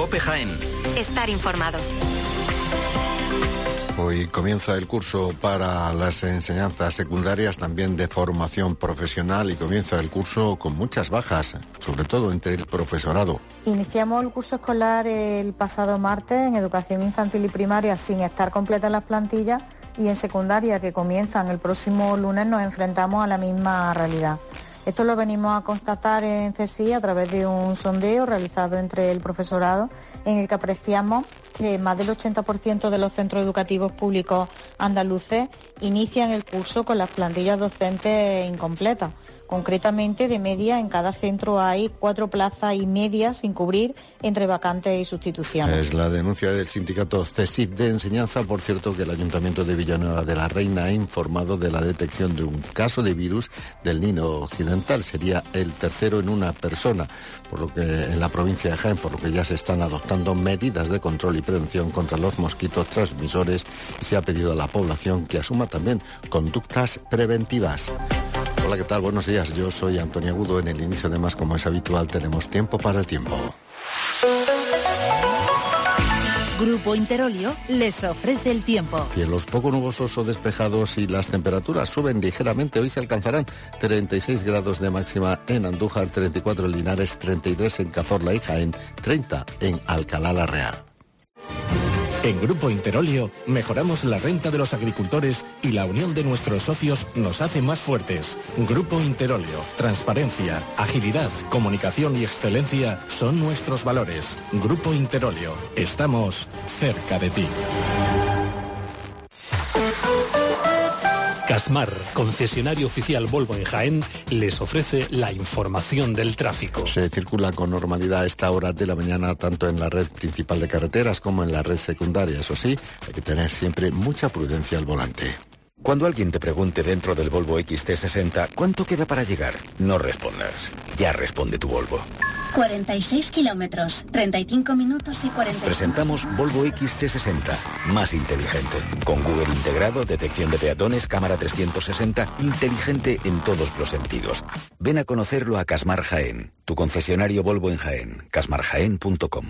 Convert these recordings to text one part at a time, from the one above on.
COPE Jaén. Estar informado. Hoy comienza el curso para las enseñanzas secundarias, también de formación profesional, y comienza el curso con muchas bajas, sobre todo entre el profesorado. Iniciamos el curso escolar el pasado martes en educación infantil y primaria sin estar completas las plantillas, y en secundaria, que comienzan el próximo lunes, nos enfrentamos a la misma realidad. Esto lo venimos a constatar en CSI a través de un sondeo realizado entre el profesorado, en el que apreciamos que más del 80% de los centros educativos públicos andaluces inician el curso con las plantillas docentes incompletas. Concretamente, de media, en cada centro hay 4 plazas y media sin cubrir entre vacantes y sustituciones. Es la denuncia del sindicato CESIF de enseñanza. Por cierto, que el Ayuntamiento de Villanueva de la Reina ha informado de la detección de un caso de virus del Nilo Occidental. Sería el tercero en una persona, por lo que en la provincia de Jaén, por lo que ya se están adoptando medidas de control y prevención contra los mosquitos transmisores, y se ha pedido a la población que asuma también conductas preventivas. Hola, ¿qué tal? Buenos días. Yo soy Antonio Agudo. En el inicio, además, como es habitual, tenemos tiempo para el tiempo. Grupo Interolio les ofrece el tiempo. Cielos poco nubosos o despejados, y las temperaturas suben ligeramente. Hoy se alcanzarán 36 grados de máxima en Andújar, 34 en Linares, 33 en Cazorla y Jaén, 30 en Alcalá la Real. En Grupo Interolio mejoramos la renta de los agricultores y la unión de nuestros socios nos hace más fuertes. Grupo Interolio, transparencia, agilidad, comunicación y excelencia son nuestros valores. Grupo Interolio, estamos cerca de ti. Casmar, concesionario oficial Volvo en Jaén, les ofrece la información del tráfico. Se circula con normalidad a esta hora de la mañana, tanto en la red principal de carreteras como en la red secundaria. Eso sí, hay que tener siempre mucha prudencia al volante. Cuando alguien te pregunte dentro del Volvo XT60 ¿cuánto queda para llegar?, no respondas. Ya responde tu Volvo. 46 kilómetros, 35 minutos y 40. Presentamos Volvo XT60, más inteligente. Con Google integrado, detección de peatones, cámara 360, inteligente en todos los sentidos. Ven a conocerlo a Casmar Jaén, tu concesionario Volvo en Jaén, casmarjaén.com.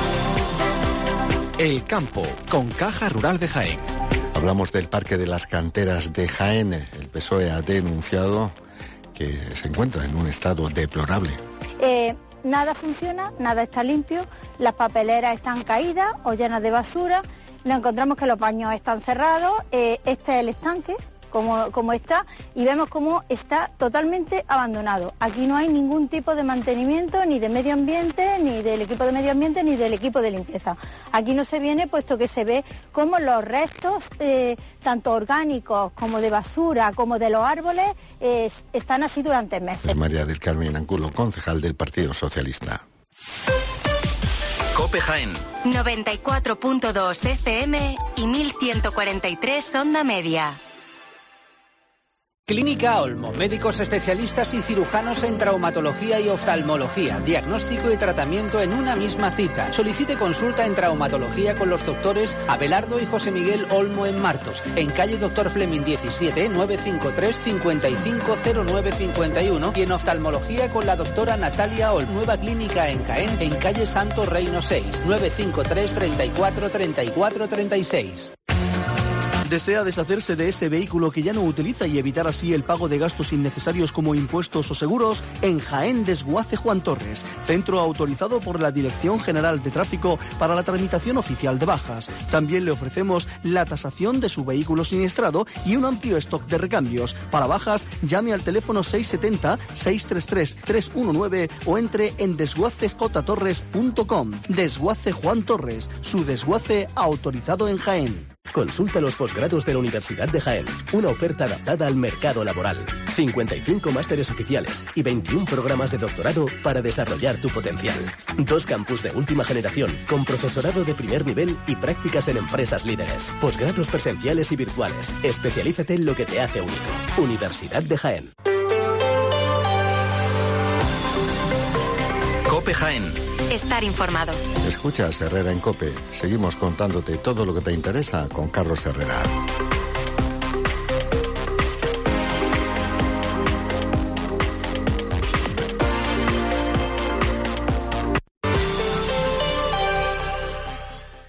El campo, con Caja Rural de Jaén. Hablamos del Parque de las Canteras de Jaén. El PSOE ha denunciado que se encuentra en un estado deplorable. Nada funciona, nada está limpio, las papeleras están caídas o llenas de basura, nos encontramos que los baños están cerrados, este es el estanque, como está, y vemos cómo está totalmente abandonado. Aquí no hay ningún tipo de mantenimiento, ni de medio ambiente, ni del equipo de medio ambiente, ni del equipo de limpieza. Aquí no se viene, puesto que se ve cómo los restos, tanto orgánicos como de basura, como de los árboles, están así durante meses. María del Carmen Angulo, concejal del Partido Socialista. COPE Jaén 94.2 FM y 1143 onda media. Clínica Olmo, médicos especialistas y cirujanos en traumatología y oftalmología, diagnóstico y tratamiento en una misma cita. Solicite consulta en traumatología con los doctores Abelardo y José Miguel Olmo en Martos, en calle Dr. Fleming 17, 953 550951, y en oftalmología con la doctora Natalia Olmo, nueva clínica en Jaén, en calle Santo Reino 6, 953 34 34 36. ¿Desea deshacerse de ese vehículo que ya no utiliza y evitar así el pago de gastos innecesarios como impuestos o seguros? En Jaén, Desguace Juan Torres, centro autorizado por la Dirección General de Tráfico para la tramitación oficial de bajas. También le ofrecemos la tasación de su vehículo siniestrado y un amplio stock de recambios. Para bajas, llame al teléfono 670-633-319 o entre en desguacejtorres.com. Desguace Juan Torres, su desguace autorizado en Jaén. Consulta los posgrados de la Universidad de Jaén. Una oferta adaptada al mercado laboral. 55 másteres oficiales y 21 programas de doctorado para desarrollar tu potencial. 2 campus de última generación con profesorado de primer nivel y prácticas en empresas líderes. Posgrados presenciales y virtuales. Especialízate en lo que te hace único. Universidad de Jaén. COPE Jaén. Estar informado. Escuchas Herrera en COPE. Seguimos contándote todo lo que te interesa con Carlos Herrera.